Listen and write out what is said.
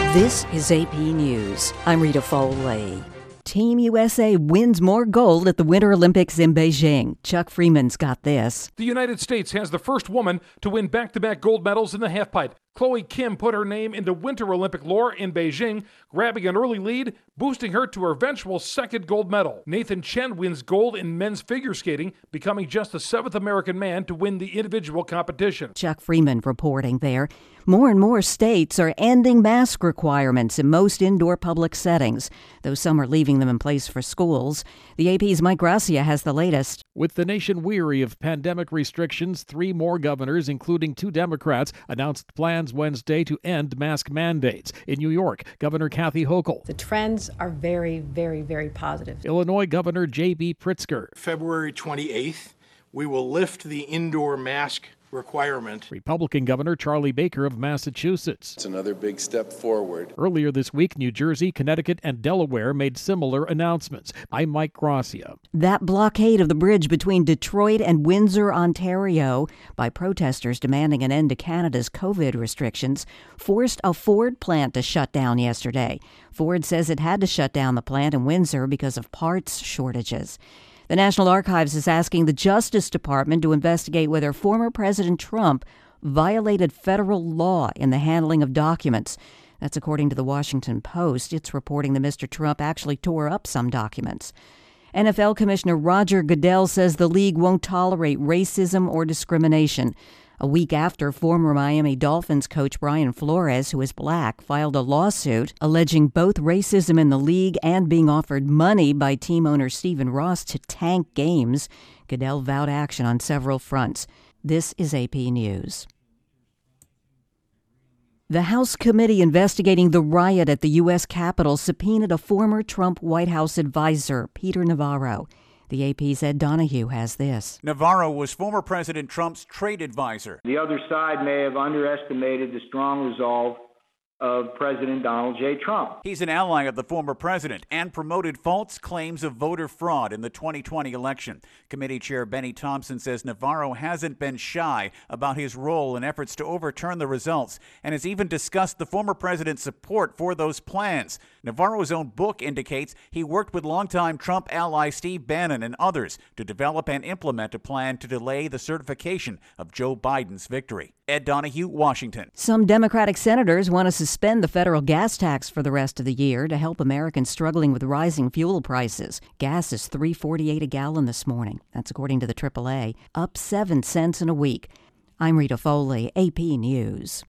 This is AP News. I'm Rita Foley. Team USA wins more gold at the Winter Olympics in Beijing. Chuck Freeman's got this. The United States has the first woman to win back-to-back gold medals in the halfpipe. Chloe Kim put her name into Winter Olympic lore in Beijing, grabbing an early lead, boosting her to her eventual second gold medal. Nathan Chen wins gold in men's figure skating, becoming just the 7th American man to win the individual competition. Chuck Freeman reporting there. More and more states are ending mask requirements in most indoor public settings, though some are leaving them in place for schools. The AP's Mike Gracia has the latest. With the nation weary of pandemic restrictions, 3 more governors, including 2 Democrats, announced plans Wednesday to end mask mandates. In New York, Governor Kathy Hochul. The trends are very, very, very positive. Illinois Governor J.B. Pritzker. February 28th, we will lift the indoor mask requirement. Republican Governor Charlie Baker of Massachusetts. It's another big step forward. Earlier this week, New Jersey, Connecticut, and Delaware made similar announcements. I'm Mike Gracia. That blockade of the bridge between Detroit and Windsor, Ontario, by protesters demanding an end to Canada's COVID restrictions, forced a Ford plant to shut down yesterday. Ford says it had to shut down the plant in Windsor because of parts shortages. The National Archives is asking the Justice Department to investigate whether former President Trump violated federal law in the handling of documents. That's according to the Washington Post. It's reporting that Mr. Trump actually tore up some documents. NFL Commissioner Roger Goodell says the league won't tolerate racism or discrimination. A week after former Miami Dolphins coach Brian Flores, who is black, filed a lawsuit alleging both racism in the league and being offered money by team owner Stephen Ross to tank games, Goodell vowed action on several fronts. This is AP News. The House committee investigating the riot at the U.S. Capitol subpoenaed a former Trump White House advisor, Peter Navarro. The AP's Ed Donahue has this. Navarro was former President Trump's trade advisor. The other side may have underestimated the strong resolve of President Donald J. Trump. He's an ally of the former president and promoted false claims of voter fraud in the 2020 election. Committee Chair Benny Thompson says Navarro hasn't been shy about his role in efforts to overturn the results and has even discussed the former president's support for those plans. Navarro's own book indicates he worked with longtime Trump ally Steve Bannon and others to develop and implement a plan to delay the certification of Joe Biden's victory. Ed Donahue, Washington. Some Democratic senators want to suspend the federal gas tax for the rest of the year to help Americans struggling with rising fuel prices. Gas is $3.48 a gallon this morning. That's according to the AAA, up 7 cents in a week. I'm Rita Foley, AP News.